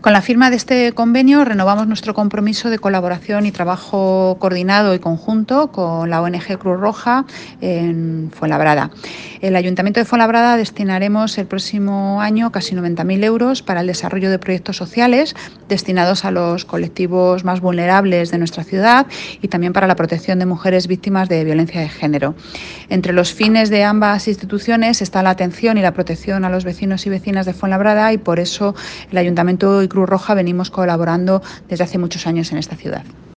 Con la firma de este convenio renovamos nuestro compromiso de colaboración y trabajo coordinado y conjunto con la ONG Cruz Roja en Fuenlabrada. El Ayuntamiento de Fuenlabrada destinaremos el próximo año casi 90.000 euros para el desarrollo de proyectos sociales destinados a los colectivos más vulnerables de nuestra ciudad y también para la protección de mujeres víctimas de violencia de género. Entre los fines de ambas instituciones está la atención y la protección a los vecinos y vecinas de Fuenlabrada, y por eso el Ayuntamiento y Cruz Roja venimos colaborando desde hace muchos años en esta ciudad.